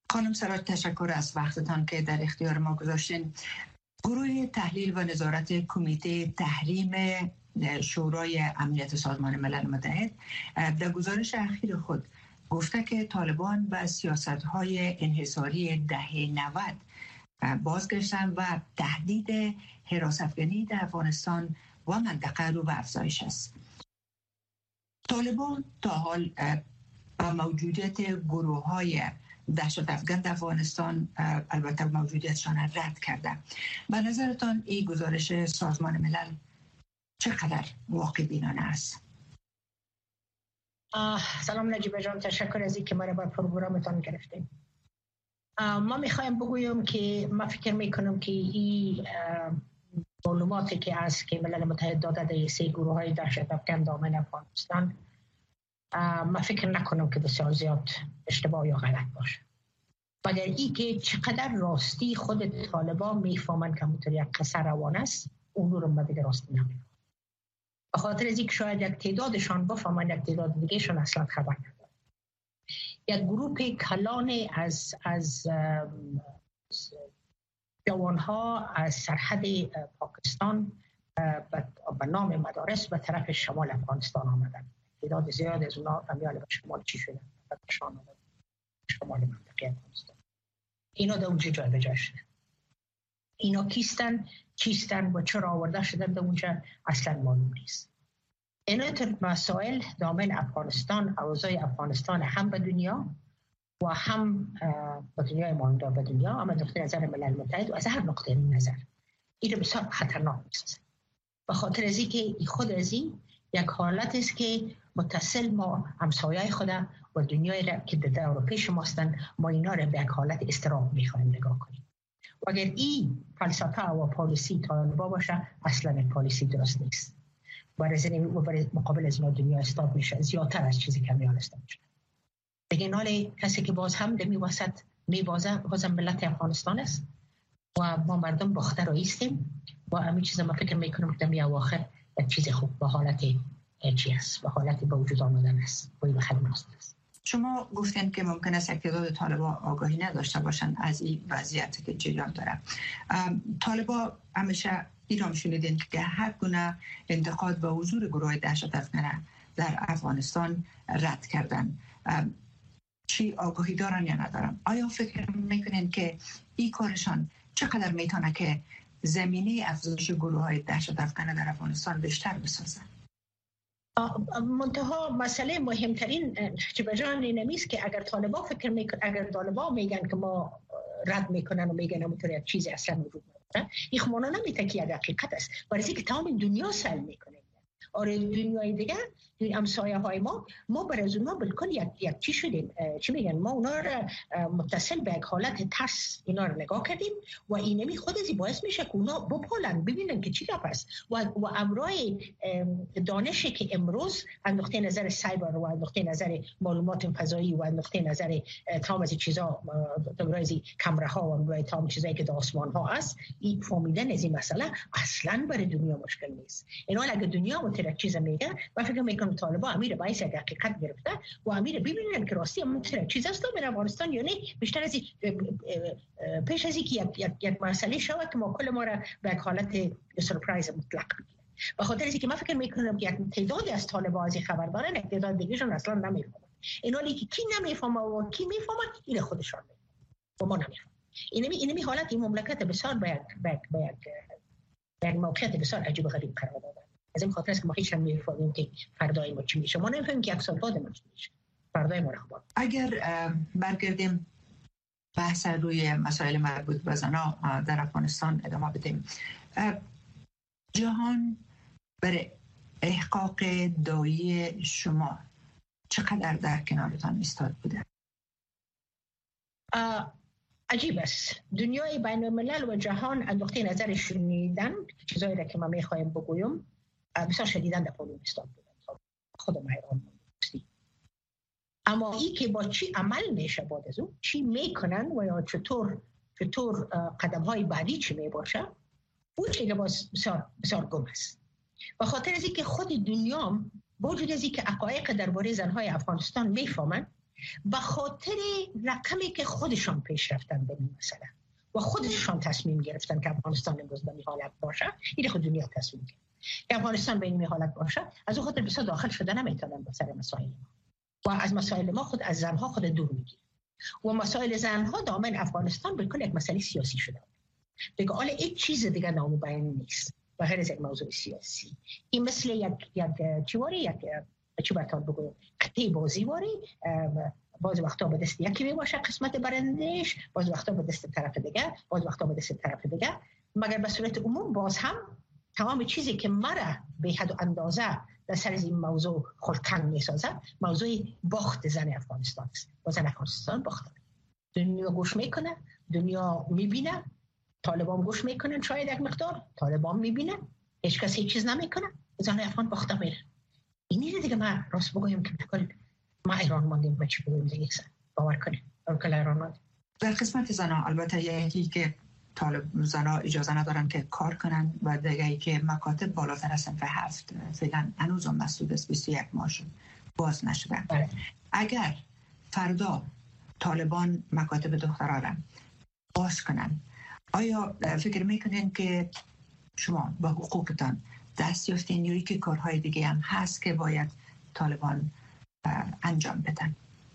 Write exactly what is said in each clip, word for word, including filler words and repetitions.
خانم سراج، تشکر از وقتتان که در اختیار ما گذاشتین. گروه تحلیل و نظارت کمیته تحریم شورای امنیت سازمان ملل متحد در گزارش اخیر خود گفته که طالبان به سیاست‌های انحصاری دهه نود بازگشتن و تهدید حراست‌افکنی در افغانستان و منطقه رو به افزایش است. طالبان تا حال با موجودیت گروه‌های دهشت افغان در افغانستان البته موجودیتشان رد کرده. به نظرتان این گزارش سازمان ملل چقدر واقع بینانه است؟ سلام نجیب جان، تشکر از اینکه مرا به پروگرامتان گرفتیم. ما میخوایم بگویم که ما فکر میکنم که این معلوماتی که از که ملل متحد داده در سه گروه های دهشت افکن دامن افغانستان، ما فکر نکنم که بسیار زیاد اشتباه یا غلط باشه، مگر ای که چقدر راستی خود طالبان میفهمن که همونطور یک قصه روان است، اون رو ما دیگه راستی نمیفهمن. به خاطر از اینکه شاید یک تعدادشان بفهمن، یک تعداد دیگه شان اصلا خبر ندارن. یک گروه کلان از از جوانها از سرحد پاکستان به نام مدارس به طرف شمال افغانستان آمدن. تعداد زیاد از اونا امیال به شمال چی شدن؟ به شان آمدن شمال منطقه افغانستان. اینا در اونجا جای بجای شدن. اینا کیستن، چیستن و چرا آورده شدن در اونجا اصلا معلوم نیست. اینا تر مسائل دامن افغانستان، اوضاع افغانستان هم به دنیا و هم به دنیای ماندار به دنیا، اما نقطه نظر ملل متحد و از هر نقطه نظر این رو بسیار خطرناک می‌سازه. به خاطر از اینکه خود از این یک حالت است که متصل ما همسایه خود و دنیای را که در اروپا شماستن، ما اینا را به یک حالت استراب می‌خوایم نگاه کنیم. و اگر این فلسفه و پالیسی طالبان باشه، اصلا پالیسی درست نیست. برای مقابل از ما دنیا استاب میشه زیادتر از چیزی که میان استاب میشه. بگین حالی کسی که باز هم دمی وسط میبازه بازم ملت افغانستان است و ما مردم باخته رو ایستیم و همین چیز ما فکر میکنم که دمی اواخر یک چیز خوب به حالت چی است، به حالت به وجود آمدن است و این خیلی مناسب است. شما گفتین که ممکن است تعداد طالبان آگاهی نداشته باشند از این وضعیتی که جریان داره. طالبان همیشه ایران شنیدین که هر گونه انتقاد به حضور گروه دهشت افکنه در افغانستان رد کردن. چی آگاهی دارن یا ندارن؟ آیا فکر میکنین که این کارشان چقدر میتونه که زمینه افزایش گروه های دهشت افکنه در افغانستان بیشتر بسازه؟ منتها مسئله مهمترین چه بجان اینمیست که اگر طالبان فکر میکن اگر طالبان میگن که ما رد میکنن و میگن همونطور یک چیزی اصلا وجود نداره، این خمانا نمیتونه که یک حقیقت است، برای اینکه تمام دنیا سل میکنه. آره دنیای دیگه همسایه های ما ما برای اونا بالکل یک یک چی شدیم، چی میگن، ما اونا را متصل به یک حالت ترس اینا رو نگاه کردیم و اینمی خود ازی باعث میشه که اونا بپالن ببینن که چی گپ است و و امرای دانشی که امروز از نقطه نظر سایبر و از نقطه نظر معلومات فضایی و از نقطه نظر تمام از چیزا امروزی کامره ها و امروز تمام چیزایی که در آسمان ها است، این فهمیدن از این مسئله اصلا برای دنیا مشکل نیست. اینا اگه دنیا متر چیز میگه و فکر میکنم طالبان امیر باعث حقیقت گرفته و امیر ببینن که راستی متر چیز است در افغانستان یا نه، بیشتر از پیش از اینکه یک یک مسئله شود که ما کل ما را به حالت سورپرایز مطلق بگیره. به خاطر اینکه ما فکر میکنم که یک تعدادی از طالبان از خبر دارن، یک تعداد دیگهشون اصلا نمیفهمن. اینا که کی نمیفهمه و کی میفهمه این خودشون و ما نمیفهمیم. اینمی اینمی حالت این مملکت بسیار به یک به یک به یک موقعیت بسیار عجیب و غریب قرار داده. از این خاطر است که ما هیچ هم می‌فهمیم که فردای ما چی میشه. ما نمی‌فهمیم که یک سال بعد ما چی میشه. فردای ما رخبار. اگر برگردیم بحث روی مسائل مربوط به زنان در افغانستان ادامه بدیم، جهان برای احقاق دایی شما چقدر در کنارتان ایستاد بوده؟ عجیب است. دنیای بین الملل و جهان از نقطه نظر شنیدن چیزایی را که ما می‌خوایم بگویم بسیار شدیداً در پولو ایستاد بودن. خودم حیران بودم. اما این که با چی عمل میشه بعد از اون، چی میکنن و یا چطور چطور قدم‌های بعدی چی میباشه، اون چیزی باز بسیار بسیار گم است. به خاطر از اینکه خود دنیا با وجود از اینکه حقایق درباره زن‌های افغانستان میفهمن، به خاطر رقمی که خودشان پیش رفتن به این مسئله و خودشان تصمیم گرفتن که افغانستان امروز به این حالت باشه، این خود دنیا تصمیم گرفت که افغانستان به این حالت باشه. از اون خاطر بسیار داخل شده نمیتونن با سر مسائل ما و از مسائل ما خود از زنها خود دور میگیرن و مسائل زنها دامن افغانستان بالکل یک مسئله سیاسی شده. دیگه حالا هیچ چیز دیگه نام بیان نیست و هر از یک موضوع سیاسی. این مثل یک یک چواری یک چی براتون بگم قطعه بازی واری، بعض وقتا به دست یکی میباشه قسمت برندش، بعض وقتا به دست طرف دیگه، بعض وقتا به دست طرف دیگه. مگر به صورت عموم باز هم تمام چیزی که مرا به حد و اندازه در سر این موضوع خلقنگ میسازه موضوع باخت زن افغانستان است. و زن افغانستان باخته. دنیا گوش میکنه، دنیا میبینه، طالبان گوش میکنن، شاید یک مقدار طالبان میبینه، هیچ کسی هیچ چیز نمیکنه، زن افغان باخته میره. اینی دیگه ما راست بگویم که بکل ما ایران ماندیم به چی بگویم دیگه سن باور کنیم بکل ایران ماندیم. در قسمت زنها البته یکی که طالب زنها اجازه ندارن که کار کنن و دیگه که مکاتب بالاتر از صنف هفت فعلا هنوز هم مسدود است، بیست و یک ماه شد باز نشده. بله. اگر فردا طالبان مکاتب دخترها را باز کنن، آیا فکر میکنین که شما با حقوقتان دست یافتین یا که کارهای دیگه هم هست که باید طالبان انجام بدن؟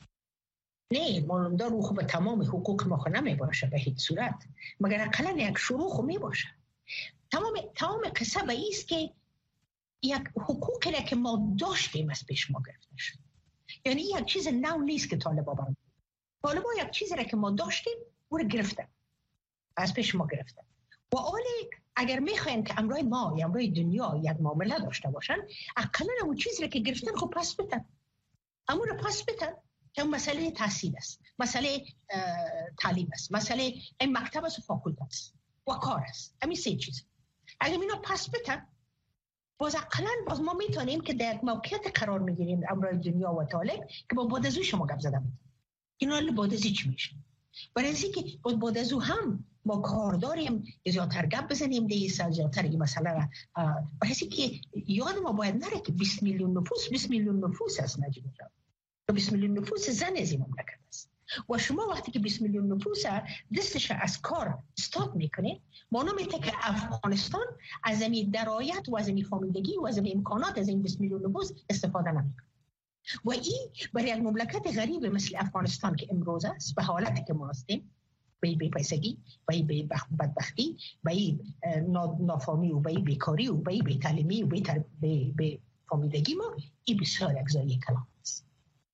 نه، مالمدار رو خوب تمام حقوق ما خود نمی باشه به هیچ صورت، مگر اقلا یک شروع خود می باشه. تمام تمام قصه به ایست که یک حقوقی را که ما داشتیم از پیش ما گرفته شد. یعنی یک چیز نو نیست که طالبا برام. طالبا یک چیزی را که ما داشتیم او را گرفتن، از پیش ما گرفتن. و آلی اگر میخواین که امروی ما یا امروی دنیا یک معامله داشته باشن، اقلا اون چیزی را که گرفتن خب پس بدن، امون را پس بدن. که مسئله تحصیل است، مسئله تعلیم است، مسئله این مکتب است و فاکولته است و کار است. همین سه چیز اگر اینا پس بدن، باز اقلا باز ما میتونیم که در یک موقعیت قرار میگیریم امروی دنیا و طالب که با بعد از او شما گپ زده میتونیم اینا بعد از چی میشه. برای اینکه بعد از او هم ما کار داریم زیادتر گپ بزنیم دیگه زیادتر این مسئله را. برای اینکه یاد ما باید نره که بیست میلیون نفوس بیست میلیون نفوس است نجیب جان. بیست میلیون نفوس زن از این مملکت است و شما وقتی که بیست میلیون نفوس دستش از کار استارت میکنه، معنا میته که افغانستان از این درآمد و از این فامیلگی و از این امکانات از این بیست میلیون نفوس استفاده نمیکنه. و این برای یک مملکت غریب مثل افغانستان که امروز است به حالتی که ما هستیم، به بی پیسگی، به بی بدبختی، به نافهمی و به بیکاری و به بی تعلیمی و به به فامیلگی ما، این بسیار یک زایی کلام است.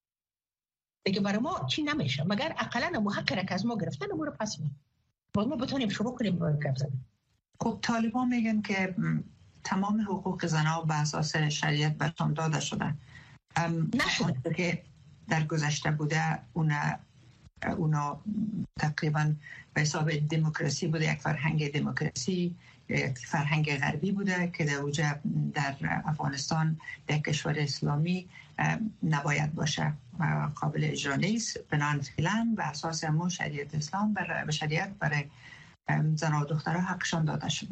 دیگه برای ما چی نمیشه مگر اقلا محق را که از ما گرفتن ما رو پس میدن باز ما بتونیم شروع کنیم با گپ زدن. خب طالبان میگن که تمام حقوق زنها به اساس شریعت بهشان داده شده. نشده که در گذشته بوده اونا اونا تقریبا به حساب دموکراسی بوده، یک فرهنگ دموکراسی، یک فرهنگ غربی بوده که در وجه در افغانستان در کشور اسلامی نباید باشه، قابل اجرا نیست. بنابراین فعلا به اساس همون شریعت اسلام به شریعت برای زنها و دخترها حقشان داده شده.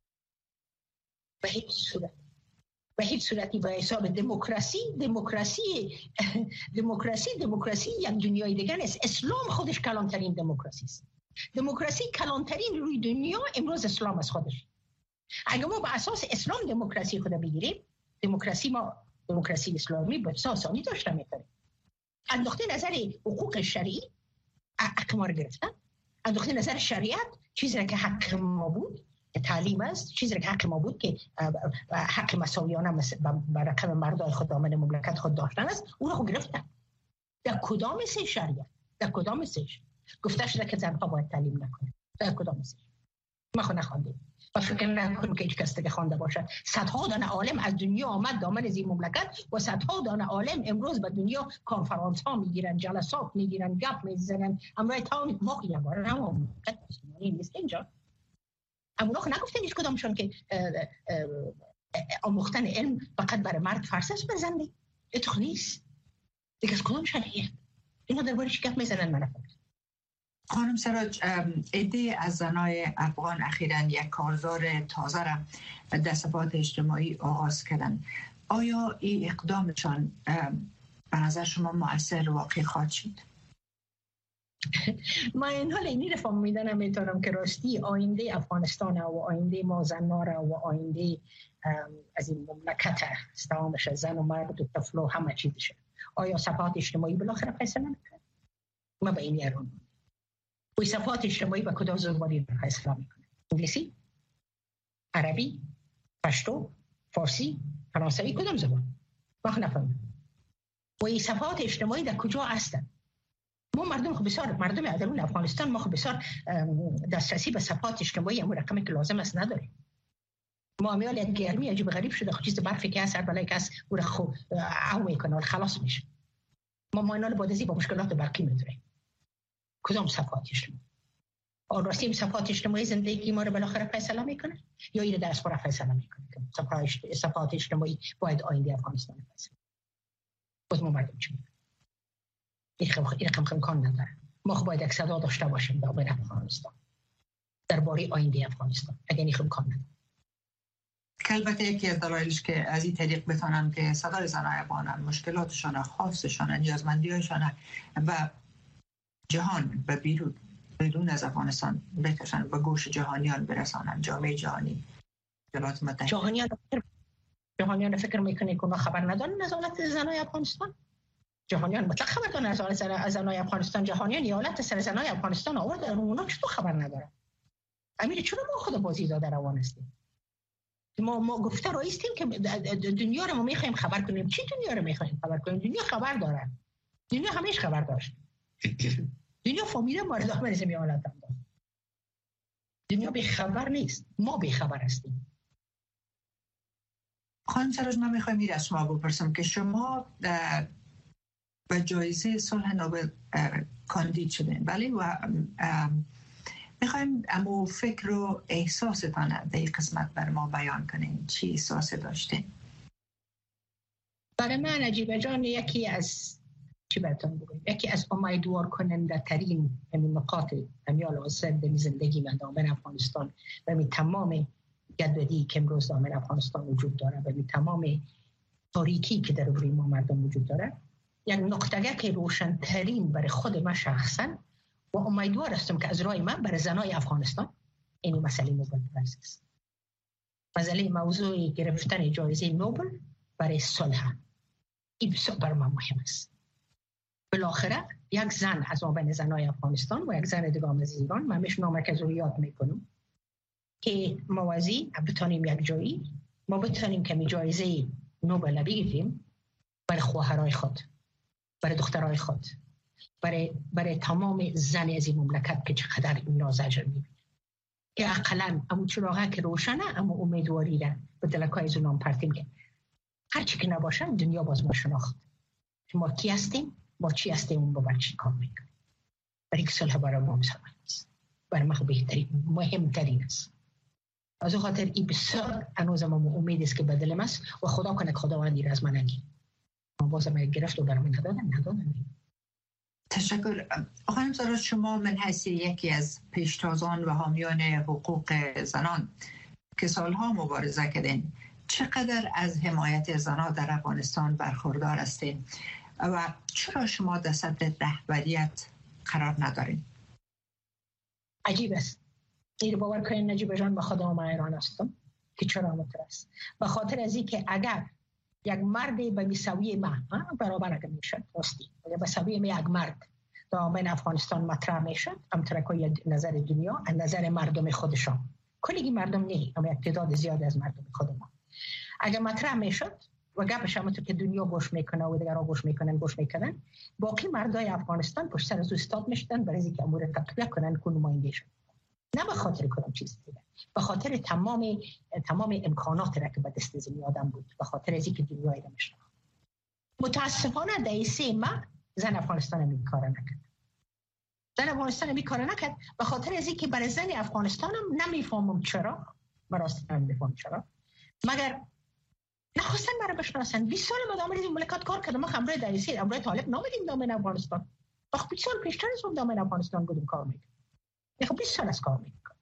به هیچ صورت به هیچ صورتی به حساب دموکراسی دموکراسی دموکراسی دموکراسی یک دنیای دیگر است. اسلام خودش کلانترین دموکراسی است. دموکراسی کلانترین روی دنیا امروز اسلام از خودش. اگر ما به اساس اسلام دموکراسی خود بگیریم، دموکراسی ما دموکراسی اسلامی به آسانی داشته میتونیم. از نقطه نظر حقوق شرعی حق ما رو گرفتن، از نقطه نظر شریعت چیزی را که حق ما بود تعلیم است، چیزی که حق ما بود که حق مساویانه به رقم مردای خود دامن مملکت خود داشتن است، اون رو خود گرفتن. در کدام سه شریعت، در کدام سه گفته شده که زنها باید تعلیم نکنه؟ در کدام سه؟ ما خود نخواندیم و فکر نکنم که هیچ کس دیگه خوانده باشه. صدها دانه عالم از دنیا آمد دامن از این مملکت و صدها دانه عالم امروز به دنیا کنفرانس ها میگیرن، جلسات میگیرن، گپ میزنن. امروز تا ما که یواره مملکت نیست اینجا. اونا خود نگفتن هیچ کدامشون که آموختن علم فقط برای مرد فرض است بر زن. اتخ نیست دیگه. از کدام شریعت اینا درباره چی گپ میزنن؟ من نفهمیدم. خانم سراج، عده از زنای افغان اخیراً یک کارزار تازه را در صفحات اجتماعی آغاز کردن. آیا این اقدامشان به نظر شما مؤثر واقعی خواهد شد؟ ما این حال اینی رو فهمیدنم میتونم که راستی آینده افغانستان و آینده ما زنان و آینده از این مملکت استعامش زن و مرد و طفل و همه چیزشه. آیا صفحات اجتماعی بالاخره فیصله میکنه؟ ما به این یارون و صفحات اجتماعی با کدام زبانی فیصله میکنه؟ انگلیسی؟ عربی؟ پشتو؟ فارسی؟ فرانسوی؟ کدام زبان؟ ما نفهمیم. و این صفحات اجتماعی در کجا هستند؟ ما مردم خو بسیار مردم درون افغانستان ما خو بسیار دسترسی به صفحات اجتماعی همون رقمی که لازم است نداریم. ما امیال یک گرمی عجیب غریب شده خو چیز برفی که هست هر بلایی که هست او را خو او میکنه و خلاص میشه. ما ما اینا با مشکلات برقی میداریم. کدام صفحات اجتماعی؟ آن راستی صفحات اجتماعی زندگی ما رو بالاخره فیصله میکنه یا این درس برای فیصله میکنه؟ صفحات اجتماعی باید آینده افغانستان فیصله. باز ما مردم چی میگن؟ این رقم امکان نداره. ما خب باید یک صدا داشته باشیم در بین افغانستان درباره آینده افغانستان. اگر این امکان نداره. البته یکی از دلایلش که از این طریق بتونن که صدای زنای افغان مشکلاتشان، خواستشان، نیازمندی‌هاشان و جهان و بیرون بیرون از افغانستان بکشن به گوش جهانیان برسانن، جامعه جهانی. ایالات متحده جهانیان جهانیان فکر میکنه که ما خبر ندارن از حالت زنای افغانستان؟ جهانیان مطلق خبر دارن از حالت زنای افغانستان. جهانیان ایالت سر زنای افغانستان آورد اونا چطور خبر ندارن؟ امیر چرا ما خود بازی داده روان هستیم؟ ما ما گفته رایستیم که دنیا رو ما میخوایم خبر کنیم. چی دنیا رو میخوایم خبر کنیم؟ دنیا خبر داره. دنیا همیشه خبر داشت. دنیا فهمیده ما رو داخل زمین حالت هم داشت. دنیا بی خبر نیست. ما بی خبر هستیم. خانم سراج، من میخوایم این از شما بپرسم که شما به جایزه صلح نوبل کاندید شدین، ولی و میخوایم امو فکر و احساستان در این قسمت بر ما بیان کنین. چی احساسی داشتین؟ برای من عجیبه جان یکی از چی براتون بگویم یکی از امیدوار کننده ترین نقاط امیال آسد در زندگی من دامن افغانستان و می تمام گدودی که امروز دامن افغانستان وجود داره و می تمام تاریکی که در روی ما مردم وجود داره، یک نقطه که روشن ترین برای خود من شخصا و امیدوار هستم که از رای من برای زنای افغانستان این مسئله نوبل پرایز است. مسئله موضوع گرفتن جایزه نوبل برای صلح این بسیار برای من مهم است. بالاخره یک زن از آبان زنای افغانستان و یک زن دیگه از ایران، من میش نامه که رو یاد میکنم که موازی بتانیم یک جایی ما بتانیم که می جایزه نوبل بگیریم برای خواهرای خود، برای دخترای خود، برای برای تمام زن از این مملکت که چقدر این نازجر میبینه که اقلا امو چراغه که روشنه اما امیدواری را به دلکای از اونام پرتیم که هرچی که نباشه دنیا باز ما شناخت ما کی هستیم، ما چی هستیم، اون با چی کار میکنیم. برای که صلح برای ما مسئله است، برای ما بهترین مهمترین است. از خاطر این بسیار هنوز ما امید است که بدلم است و خدا کنه خداوندی را از من نگیر. ما باز ما گرفت و برای من ندادن ندادن تشکر. خانم سراج، شما من حیث یکی از پیشتازان و حامیان حقوق زنان که سالها مبارزه کردین، چقدر از حمایت زنان در افغانستان برخوردار هستین و چرا شما در سطح رهبریت قرار ندارین؟ عجیب است. این باور کنین نجیب جان به خدا ما ایران هستم که چرا متر است. به خاطر از این که اگر یک مرد به مساوی ما برابر اگر میشد راستی اگر به مساوی ما یک مرد دامن افغانستان مطرح میشد، همطور که نظر دنیا از نظر مردم خودشان کلی مردم نه اما یک تعداد زیاد از مردم خود ما اگر مطرح میشد و گپش همونطور که دنیا گوش میکنه و دیگرها گوش میکنن گوش میکنن باقی مردای افغانستان پشت سر از استاد میشدن برای اینکه امور تطبیق کنن که نماینده شد، نه به خاطر کدام چیز دیگه، به خاطر تمام تمام امکانات را که به دست زمین آدم بود، به خاطر از اینکه دنیا را میشناخت. متاسفانه در سه ماه زن افغانستان هم این کار نکرد. زن افغانستان هم این کار نکرد به خاطر از اینکه برای زن افغانستان هم نمیفهمم چرا، براستی نمیفهمم چرا، مگر نخواستن برای بشناسن. بیست سال ما دامن این مملکت کار کردم، ما امروز در سه امروز طالب نامدیم دامن افغانستان. وقت بیست سال پیشتر از اون دامن افغانستان بودیم کار میکرد. خب بیست سال از کار میکنم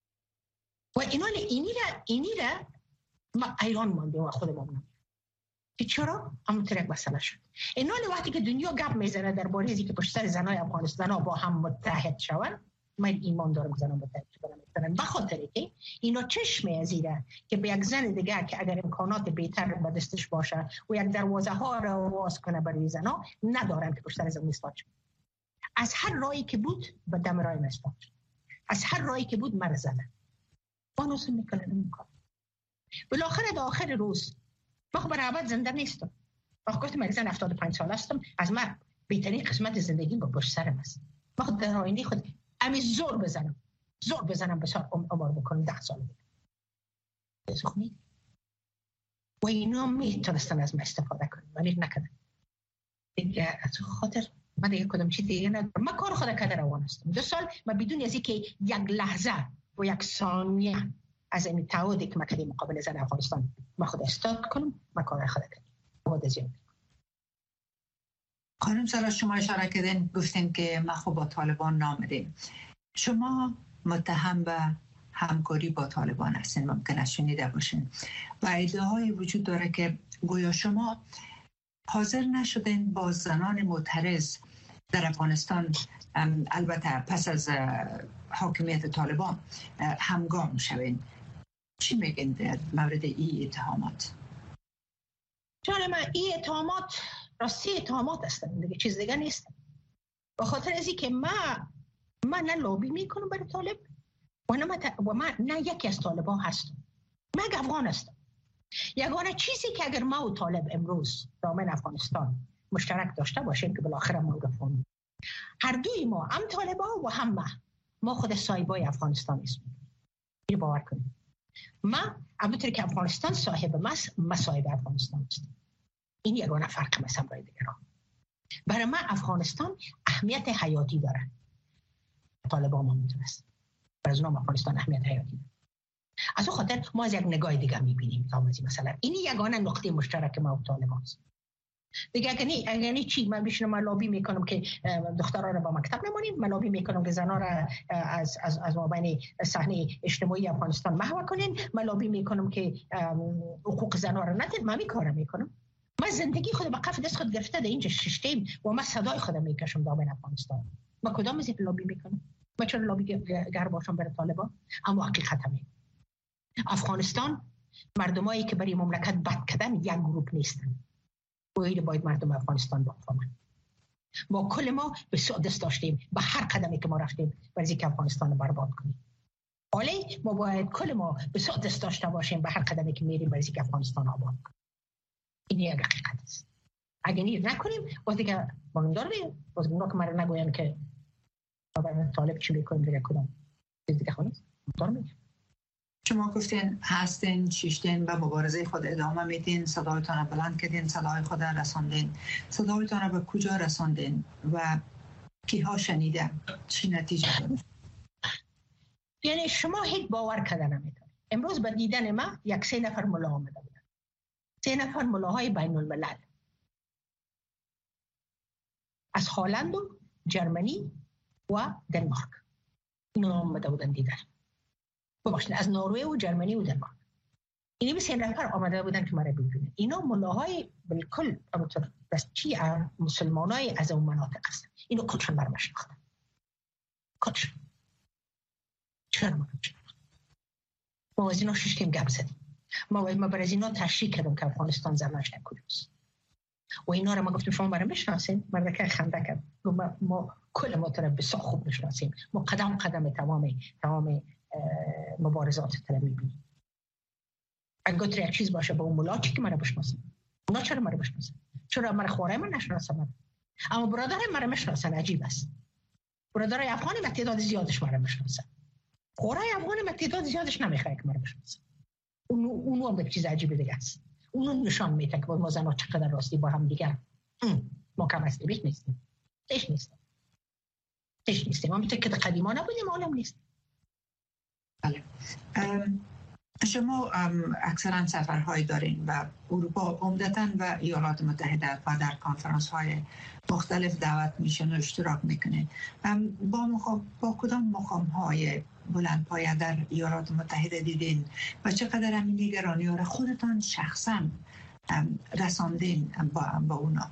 و اینا اینی را اینی را ما ایران مانده و خودمون نمیم. که چرا همونطور یک مسئله شد. اینا وقتی که دنیا گپ میزنه درباره اینکه پشت سر زنای افغانستان با هم متحد شوند، من ایمان دارم زنان متحد شدن، به خاطر که اینا چشم ازیره که به یک زن دیگر که اگر امکانات بهتر به دستش باشه و یک دروازه ها را باز کنه برای زنا، ندارن که پشت سر زن میستاد شد. از هر راهی که بود به دم راه میستاد شد، از هر راهی که بود مرد زدن. بانوس میکنن این کار. بالاخره در آخر روز ما خب برای ابد زنده نیستم. وقتی گفتم من زن هفتاد و پنج سال هستم، از من بهترین قسمت زندگی با پشت سرم است. ما خود در آینده خود امی زور بزنم زور بزنم بسیار عمر بکنم ده سال دیگه سخنی و اینا میتونستن از من استفاده کنم ولی نکردن دیگه. از خاطر من دیگه کدام چیز دیگه ندارم. من کار خود کردم روان هستم. دو سال من بدون از اینکه یک لحظه و یک ثانیه از این تعهدی که من کردم مقابل زن افغانستان من خود استاد کنم، من کار خود کردم. خود زیاد خانم سارا، شما اشاره کردین گفتین که ما خب با طالبان نامدیم. شما متهم به همکاری با طالبان هستین، ممکن است شنیده باشین و ادعاهای وجود داره که گویا شما حاضر نشدین با زنان معترض در افغانستان، البته پس از حاکمیت طالبان، همگام شوین. چی میگین در مورد این اتهامات؟ جان من این اتهامات راستی اتهامات هستن دیگه، چیز دیگه نیست. به خاطر از اینکه من من نه لابی میکنم برای طالب و نه و من نه یکی از طالبان هستم. من افغان هستم. یگانه چیزی که اگر ما و طالب امروز دامن افغانستان مشترک داشته باشیم که بالاخره ما رفون هر دوی ما، هم طالبان و هم ما ما خود صاحبای افغانستان هستیم. این باور کنید. ما همونطور که افغانستان صاحب ماست، ما صاحب افغانستان هستیم. این یگانه فرق مثلا برای دیگران. برای من افغانستان اهمیت حیاتی داره. طالبان ما میتونست. برای اونا افغانستان اهمیت حیاتی داره. از اون خاطر ما از یک نگاه دیگه میبینیم تامزی مثلا. این یگانه نقطه مشترک ما و طالبان است. دیگه اگه نی اگه نی چی من بشینم من لابی میکنم که دخترها رو با مکتب نمونیم، من لابی میکنم که زنها را از از از مابین صحنه اجتماعی افغانستان محو کنین، من لابی میکنم که حقوق زنها را ندید، من می کارم میکنم. من زندگی خود به کف دست خود گرفته در اینجا ششتیم و من صدای خودم میکشم دامن افغانستان. من کدام از این لابی میکنم؟ من چرا لابی گر باشم برای طالبان؟ اما حقیقت همه افغانستان مردمایی که برای مملکت بد کردن یک گروه نیستن. و این باید مردم افغانستان بفهمن. ما کل ما به دست داشتیم به هر قدمی که ما رفتیم برای اینکه افغانستان رو برباد کنیم. ولی ما باید کل ما به دست داشته باشیم به هر قدمی که میریم برای اینکه افغانستان آباد کنیم. این یک حقیقت است. اگه این نکنیم باز دیگه ماندار مییم، باز اونا که مرا نگوین که برای طالب چی میکنیم دیگه کدام دیگه خونید ماندار مییم. شما گفتین هستین، شیشتین به مبارزه خود ادامه میدین، صدایتان رو بلند کردین، صدای خود را رساندین. صدایتان رو به کجا رساندین و کیها شنیده؟ چی نتیجه داد؟ یعنی شما هیچ باور کردن نمیتونید. امروز به دیدن ما یک سه نفر ملا آمده بودن. سه نفر ملاهای بین الملل. از هلند و جرمنی و دنمارک. اینا آمده بودن دیدن. ببخشید از نروژ و جرمنی و دنمارک. اینی به سه نفر آمده بودن که مرا ببینن. اینا ملاهای بالکل همونطور بسچی مسلمانای از اون مناطق هستن. اینو کلشون برام شناختن. کلشون. چرا ما شناختن؟ ما از اینا ششتیم گپ زدیم. ما ما برای اینا تشریح کردم که افغانستان زمانش کجاست. و اینا رو ما گفتیم شما برام بشناسین. مرد که خنده کرد. ما ما کل ما طرف بسیار خوب بشناسیم. ما قدم قدم تمام تمام مبارزات طلب میبینیم. اگر یک چیز باشه با اون ملا چی که مرا بشناسن؟ اونا چرا مرا بشناسن؟ چرا مرا خواره من نشناسن؟ اما برادر مرا میشناسن. عجیب است. برادر افغانی من تعداد زیادش مرا میشناسن. خواره افغانی من تعداد زیادش نمیخواد که مرا بشناسن. اون اونو هم چیز عجیبه دیگه است. اونو نشان میده که ما زنا چقدر راستی با هم دیگر ما کم است بیش نیستیم. هیچ نیستیم. هیچ نیستیم. ما میگه که قدیما نبودیم عالم نیست. بله. شما اکثرا سفرهای دارین و اروپا عمدتاً و ایالات متحده و در کانفرانس های مختلف دعوت میشن و اشتراک میکنین. با مقام با کدام مقام های بلند پایه در ایالات متحده دیدین و چقدر همین نگرانی ها را خودتان شخصا رساندین با, با اونا؟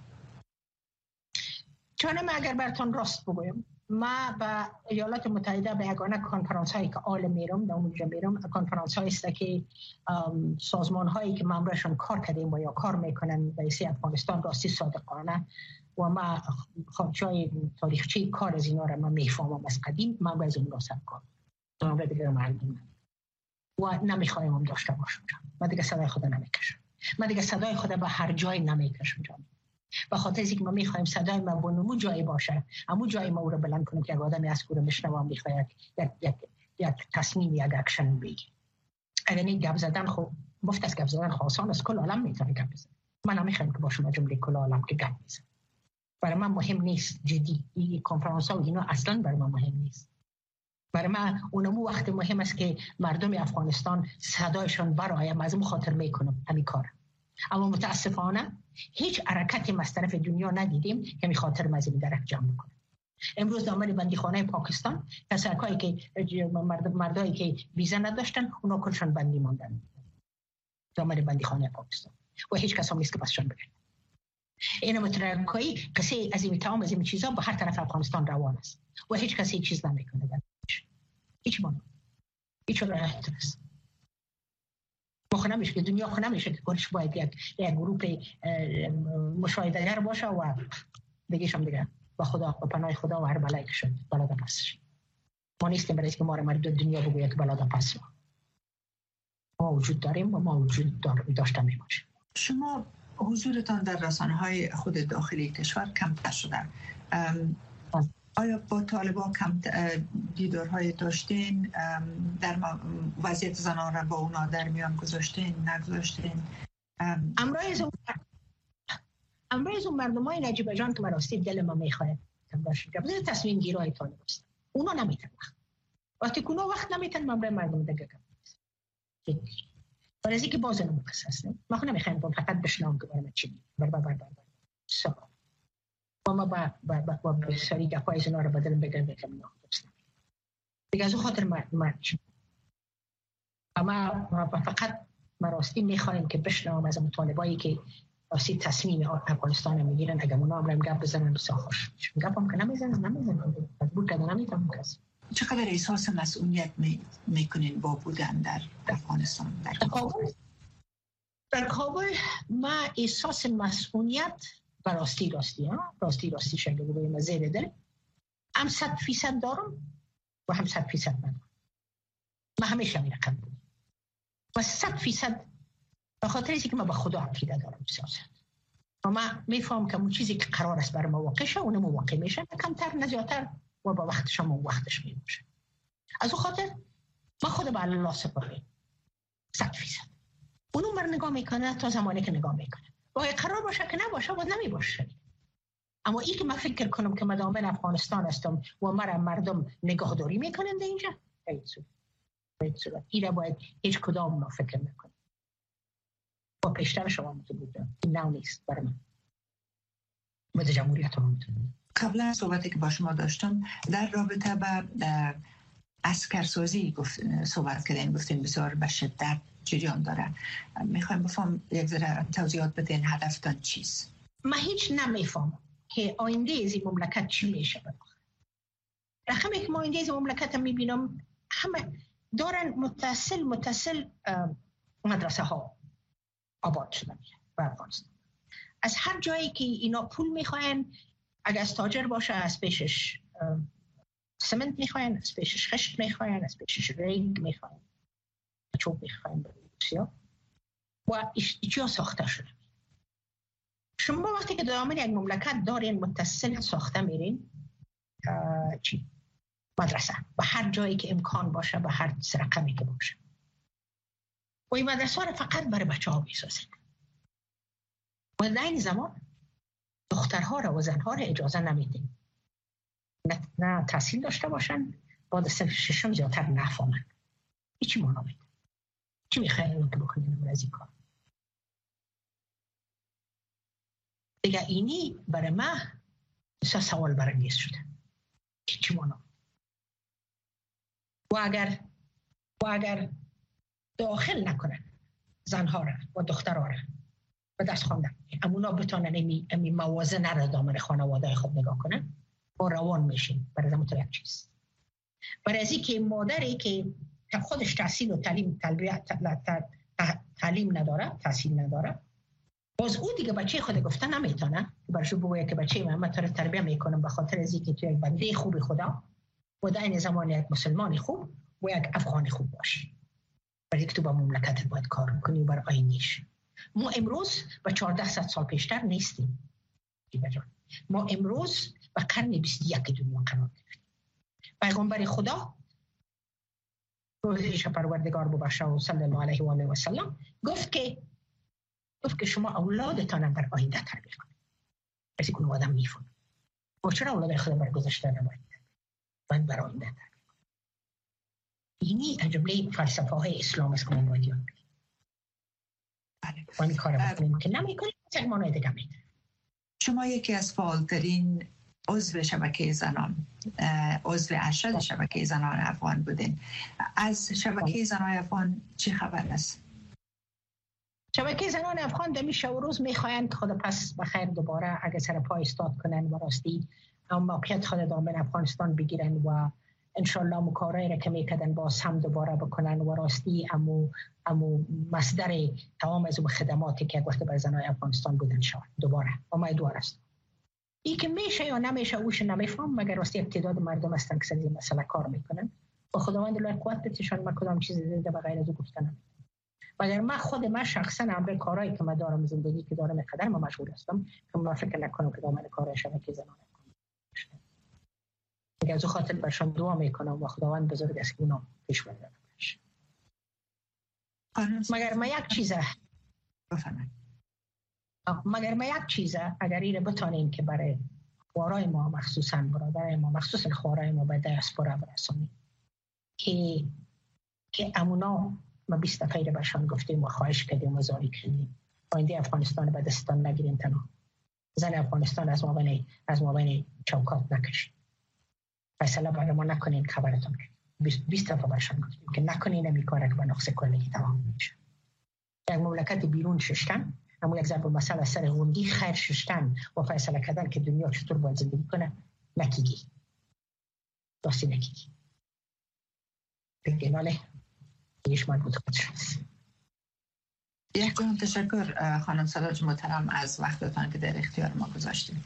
چون من اگر براتون راست بگویم، ما با ایالات متحده به یگانه کنفرانس هایی که آل میرم در اونجا میرم، کنفرانس هایی است که سازمان هایی که ما براشون کار کردیم و یا کار میکنن به حیث افغانستان راستی صادقانه و ما خودجای تاریخچه کار از اینا را من میفهمم از قدیم، من از اون راسته کار من را دیگه معلوم و نمیخوایم هم داشته باشم. من دیگه صدای خدا نمیکشم، من دیگه صدای خدا به هر جای نمیکشم جان. به خاطر اینکه ما میخوایم صدای ما به اون جایی باشه، همون جایی ما رو بلند کنیم که آدمی از کوره بشنوه میخواد یک یک یک تصمیم یک اکشن بگیره. اگر این گپ زدن خب مفت از گپ زدن خاصان از کل عالم میتونه گپ بزنه. من نمیخوام که با شما جمله کل عالم که گپ بزنم. برای من مهم نیست جدی این کنفرانس ها و اینا اصلا برای من مهم نیست. برای من اونمو وقت مهم است که مردم افغانستان صدایشون برآید، از اون خاطر میکنم همین کار. اما متاسفانه هیچ حرکتی از طرف دنیا ندیدیم که می خاطر مزید درک جمع کنه. امروز دامن بندیخانه پاکستان کسایی که مرد مردایی که ویزا نداشتن اونا کلشون بندی ماندن دامن بندیخانه پاکستان و هیچ کس هم نیست که بسشون بگیره. این مترکایی کسی از این تمام از این چیزا به هر طرف افغانستان روان است و هیچ کسی هیچ چیز نمیکنه. هیچ مانو هیچ راحت است. ما نمیشه که دنیا خو نمیشه که کلش باید یک یک گروه مشاهده‌گر باشه و بگیشم دیگه با خدا و پناه خدا و هر بلایی که شد بلادا پسش. ما نیستیم برای که ما رو مرد دنیا بگوید که بلادا پس ما ما وجود داریم و ما وجود داشته می باشیم. شما حضورتان در رسانه‌های خود داخلی کشور کمتر شده. آیا با طالبان کم دیدارهای داشتین؟ در وضعیت زنان را با اونا در میان گذاشتین نگذاشتین؟ امروز امروز اون مردم های نجیب جان که مراستی دل ما میخواه باشید که تصمیم گیرای طالب است اونا نمیتن وقت وقتی که اونا وقت نمیتن من برای مردم دیگه کنم برای از اینکه باز نمکس نه ما خود نمیخوایم فقط بشنام که برای چی بر بر بر بر سا و ما با با با با سری گپای زنا رو بدل بگم بگم نه دیگه از خاطر ما ما اما فقط مراستی میخوایم که بشنام از طالبایی که راستی تصمیم افغانستان میگیرن اگر اونا هم گپ بزنن بسیار خوش گپ هم که نمیزنن نمیزنن بود که نمیتونم کسی. چقدر احساس مسئولیت می میکنین با بودن در افغانستان در کابل؟ در کابل ما احساس مسئولیت و راستی راستی ها راستی راستی شده بگویم زیر دل هم صد فیصد دارم و هم صد فیصد ندارم. ما همیشه می رقم بودیم و صد فیصد به خاطر اینکه ما به خدا عقیده دارم سیاست و من میفهم که اون چیزی که قرار است بر ما واقع شه اون واقع میشه کمتر نه زیادتر و با وقتش هم وقتش میشه. از اون خاطر ما خود به الله سپردیم صد فیصد اونو بر نگاه میکنه تا زمانی که نگاه میکنه و قرار باشه که نباشه و نمی باشه. اما این که من فکر کنم که مدام من افغانستان هستم و مرا مردم نگاهداری میکنن در اینجا این را باید هیچ کدام ما فکر نکنیم. با پیشتر شما متو بودم این نو نیست برای من مد جمهوریت هم متو. قبلا از صحبتی که با شما داشتم در رابطه با عسکرسازی گفت صحبت کردین گفتین بسیار به شدت جریان داره. میخوایم بفهم یک ذره توضیحات بدین هدفتان چیست؟ من هیچ نمیفهم که آینده از این مملکت چی میشه بناخت. رقمی که ما آینده از مملکت هم میبینم همه دارن متصل متصل مدرسه ها آباد شدن در افغانستان. از هر جایی که اینا پول میخواین اگر از تاجر باشه از پیشش سمنت میخواین از پیشش خشت میخواین از پیشش رنگ میخواین چوب میخواین بسیار و ایچیا ساخته شده. شما وقتی که دامن یک مملکت دارین متصل ساخته میرین چی؟ مدرسه به هر جایی که امکان باشه به هر رقمی که باشه و این مدرسه رو فقط برای بچه ها میسازن و در این زمان دخترها رو و زنها رو اجازه نمیدین نه, نه تحصیل داشته باشن بعد از ششم زیادتر نفهمن هیچی مانا میده چی میخواین که بکنین از این کار دیگه اینی برای ما سه سوال برانگیز شده چی مانا و اگر و اگر داخل نکنن زنها را و دخترها را به دست خواندن امونا بتونن امی, امی موازنه را دامن خانواده خود نگاه کنن و روان میشین برای زمانتر یک چیز. برای ازی که مادری که خودش تحصیل و تعلیم تعلیم نداره، تحصیل نداره، باز او دیگه بچه خود گفته نمیتونه برشو بگویه که بچه من تو رو تربیه میکنم به خاطر ازی که تو یک بنده خوب خدا و در این زمان یک مسلمان خوب و یک افغان خوب باش. برای که تو با مملکت باید کار کنی و بر آینیش. ما امروز با چهارده صد سال پیشتر نیستیم. ما امروز با قرن بیست و یک دنیا قرار گرفتیم. پیغمبر خدا روحش پروردگار ببخشه و صلی الله علیه و آله و سلم گفت که گفت که شما اولادتان در آینده تربیت کنید. کسی کنه آدم میفونه. و چرا اولاد خود بر گذشته نباید باید بر آینده تربیت کنید. اینی جمله فلسفه های اسلام است که ما باید یاد بگیریم. من کار بکنیم که نمیکنیم یک مانای دیگه میده. شما یکی از فعالترین عضو شبکه زنان، عضو ارشد شبکه زنان افغان بودین. از شبکه زنان افغان چی خبر است؟ شبکه زنان افغان دمی شب و روز میخواین که خود پس بخیر دوباره اگه سر پای استاد کنن و راستی اما موقعیت خود دامن افغانستان بگیرن و انشالله مکارایی را که میکردن باز هم دوباره بکنن و راستی امو امو مصدر تمام از خدماتی که وقت بر زنان افغانستان بودن شد دوباره امیدوار است. این که میشه یا نمیشه اوش نمیفهم، مگر راستی ابتداد مردم هستن که سر این مسئله کار میکنن و خداوند لای قوت بتشان ما کدام چیز دیده به غیر از او گفتن. مگر من خود من شخصا امر کارایی که من دارم زندگی که دارم قدر ما مشغول هستم که من فکر نکنم که دامن کار شبکه زنان کنم. مگر از خاطر برشان دعا میکنم و خداوند بزرگ است که اونا پیش بردن بشه. مگر ما یک چیزه بفهمم مگر ما یک چیزه اگر اینو بتونیم که برای خوارای ما مخصوصا برادرای ما مخصوصا خوارای ما به دیاسپورا برسونیم که که امونا ما بیست دفعه رو برشان گفتیم و خواهش کردیم و زاری کردیم آینده افغانستان به دستان نگیریم تنها زن افغانستان از ما بین از ما بین چوکات نکشیم فیصله برای ما نکنین خبرتون کنیم بیست دفعه برشان گفتیم که نکنین نمی کاره که به نقص کلگی تمام میشه. یک مملکت بیرون ششتن اما یک ضرب المثل سر غندی خیر ششتن و فیصله کردن که دنیا چطور باید زندگی کنه نکیگی راستی نکیگی بگناله ایش من بود خود شد. یک کنم تشکر خانم سراج محترم از وقتتان که در اختیار ما گذاشتیم.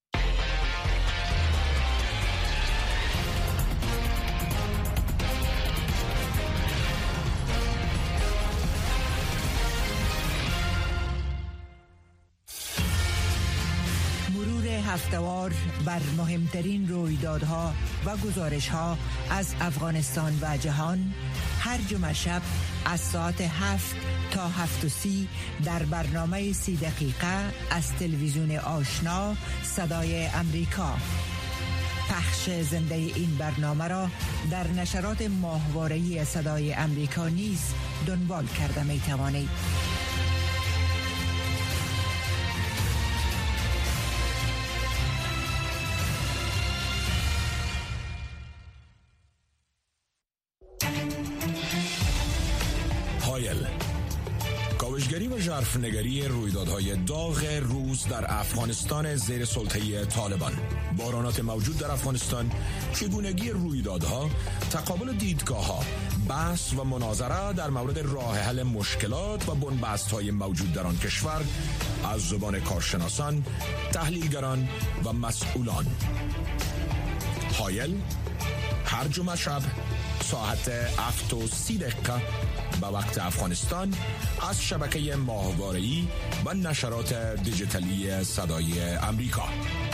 هفته‌وار بر مهمترین رویدادها و گزارش‌ها از افغانستان و جهان هر جمعه شب از ساعت هفت تا هفت و سی در برنامه سی دقیقه از تلویزیون آشنا صدای امریکا. پخش زنده این برنامه را در نشرات ماهواره‌ای صدای امریکا نیز دنبال کرده می توانید. هایل کاوشگری و ژرفنگری رویدادهای داغ روز در افغانستان زیر سلطه طالبان، بحرانات موجود در افغانستان، چگونگی رویدادها، تقابل دیدگاه‌ها، بحث و مناظره در مورد راه حل مشکلات و بنبست‌های موجود در آن کشور از زبان کارشناسان، تحلیلگران و مسئولان. هایل هر جمعه شب ساعت هفت و سی دقیقه به وقت افغانستان از شبکه ماهواره‌ای و نشرات دیجیتالی صدای امریکا.